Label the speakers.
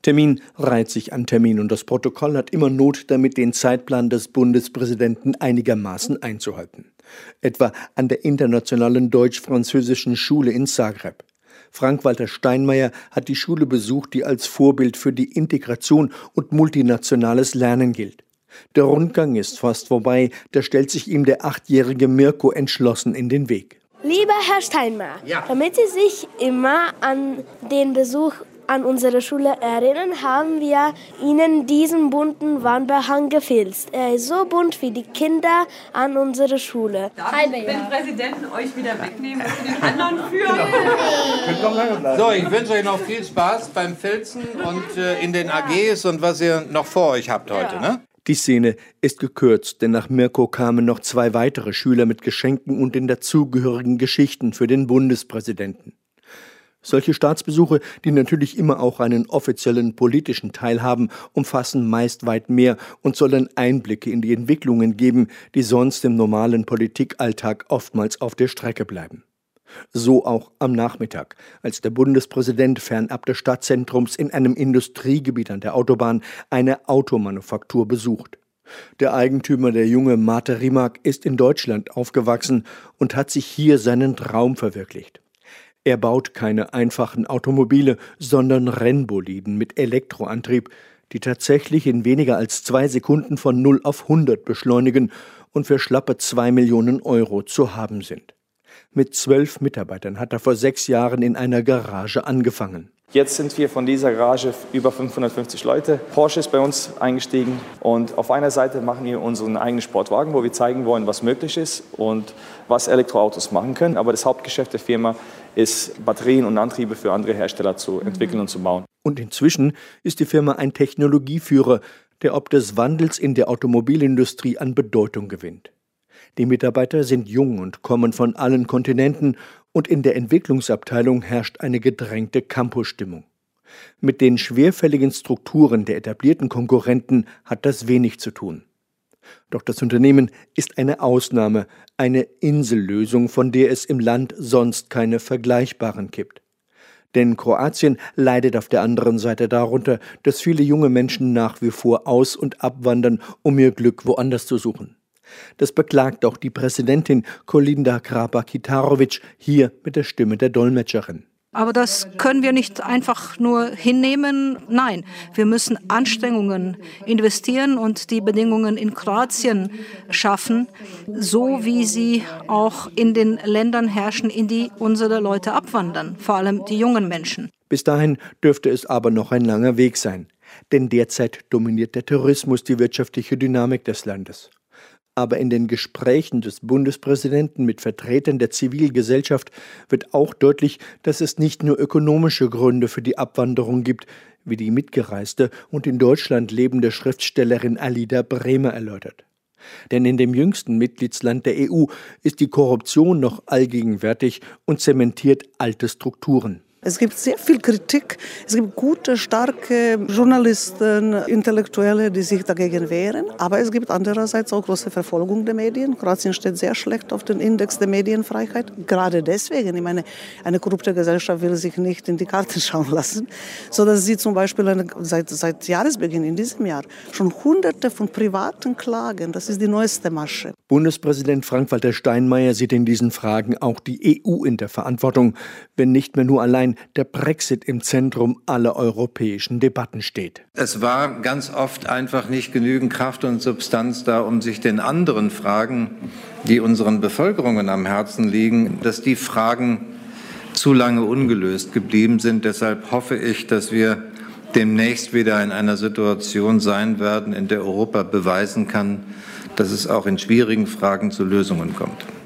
Speaker 1: Termin reiht sich an Termin und das Protokoll hat immer Not damit, den Zeitplan des Bundespräsidenten einigermaßen einzuhalten. Etwa an der Internationalen Deutsch-Französischen Schule in Zagreb. Frank-Walter Steinmeier hat die Schule besucht, die als Vorbild für die Integration und multinationales Lernen gilt. Der Rundgang ist fast vorbei, da stellt sich ihm der 8-jährige Mirko entschlossen in den Weg.
Speaker 2: Lieber Herr Steinmeier, damit Sie sich immer an den Besuch an unsere Schule erinnern, haben wir Ihnen diesen bunten Wandbehang gefilzt. Er ist so bunt wie die Kinder an unserer Schule.
Speaker 3: Darf ich den Präsidenten euch wieder wegnehmen und zu den anderen führen?
Speaker 4: So, ich wünsche euch noch viel Spaß beim Filzen und in den AGs und was ihr noch vor euch habt heute, ne?
Speaker 1: Die Szene ist gekürzt, denn nach Mirko kamen noch 2 weitere Schüler mit Geschenken und den dazugehörigen Geschichten für den Bundespräsidenten. Solche Staatsbesuche, die natürlich immer auch einen offiziellen politischen Teil haben, umfassen meist weit mehr und sollen Einblicke in die Entwicklungen geben, die sonst im normalen Politikalltag oftmals auf der Strecke bleiben. So auch am Nachmittag, als der Bundespräsident fernab des Stadtzentrums in einem Industriegebiet an der Autobahn eine Automanufaktur besucht. Der Eigentümer, der junge Mate Rimac, ist in Deutschland aufgewachsen und hat sich hier seinen Traum verwirklicht. Er baut keine einfachen Automobile, sondern Rennboliden mit Elektroantrieb, die tatsächlich in weniger als 2 Sekunden von 0 auf 100 beschleunigen und für schlappe 2 Millionen Euro zu haben sind. Mit 12 Mitarbeitern hat er vor 6 Jahren in einer Garage angefangen.
Speaker 5: Jetzt sind wir von dieser Garage über 550 Leute. Porsche ist bei uns eingestiegen und auf einer Seite machen wir unseren eigenen Sportwagen, wo wir zeigen wollen, was möglich ist und was Elektroautos machen können. Aber das Hauptgeschäft der Firma ist, Batterien und Antriebe für andere Hersteller zu entwickeln und zu bauen.
Speaker 1: Und inzwischen ist die Firma ein Technologieführer, der ob des Wandels in der Automobilindustrie an Bedeutung gewinnt. Die Mitarbeiter sind jung und kommen von allen Kontinenten und in der Entwicklungsabteilung herrscht eine gedrängte Campusstimmung. Mit den schwerfälligen Strukturen der etablierten Konkurrenten hat das wenig zu tun. Doch das Unternehmen ist eine Ausnahme, eine Insellösung, von der es im Land sonst keine vergleichbaren gibt. Denn Kroatien leidet auf der anderen Seite darunter, dass viele junge Menschen nach wie vor aus- und abwandern, um ihr Glück woanders zu suchen. Das beklagt auch die Präsidentin Kolinda Grabar-Kitarovic hier mit der Stimme der Dolmetscherin.
Speaker 6: Aber das können wir nicht einfach nur hinnehmen. Nein, wir müssen Anstrengungen investieren und die Bedingungen in Kroatien schaffen, so wie sie auch in den Ländern herrschen, in die unsere Leute abwandern, vor allem die jungen Menschen.
Speaker 1: Bis dahin dürfte es aber noch ein langer Weg sein. Denn derzeit dominiert der Tourismus die wirtschaftliche Dynamik des Landes. Aber in den Gesprächen des Bundespräsidenten mit Vertretern der Zivilgesellschaft wird auch deutlich, dass es nicht nur ökonomische Gründe für die Abwanderung gibt, wie die mitgereiste und in Deutschland lebende Schriftstellerin Alida Bremer erläutert. Denn in dem jüngsten Mitgliedsland der EU ist die Korruption noch allgegenwärtig und zementiert alte Strukturen.
Speaker 7: Es gibt sehr viel Kritik. Es gibt gute, starke Journalisten, Intellektuelle, die sich dagegen wehren. Aber es gibt andererseits auch große Verfolgung der Medien. Kroatien steht sehr schlecht auf den Index der Medienfreiheit. Gerade deswegen. Ich meine, eine korrupte Gesellschaft will sich nicht in die Karten schauen lassen, sodass sie zum Beispiel seit Jahresbeginn in diesem Jahr schon Hunderte von privaten Klagen, das ist die neueste Masche.
Speaker 1: Bundespräsident Frank-Walter Steinmeier sieht in diesen Fragen auch die EU in der Verantwortung, wenn nicht mehr nur allein der Brexit im Zentrum aller europäischen Debatten steht.
Speaker 4: Es war ganz oft einfach nicht genügend Kraft und Substanz da, um sich den anderen Fragen, die unseren Bevölkerungen am Herzen liegen, dass die Fragen zu lange ungelöst geblieben sind. Deshalb hoffe ich, dass wir demnächst wieder in einer Situation sein werden, in der Europa beweisen kann, dass es auch in schwierigen Fragen zu Lösungen kommt.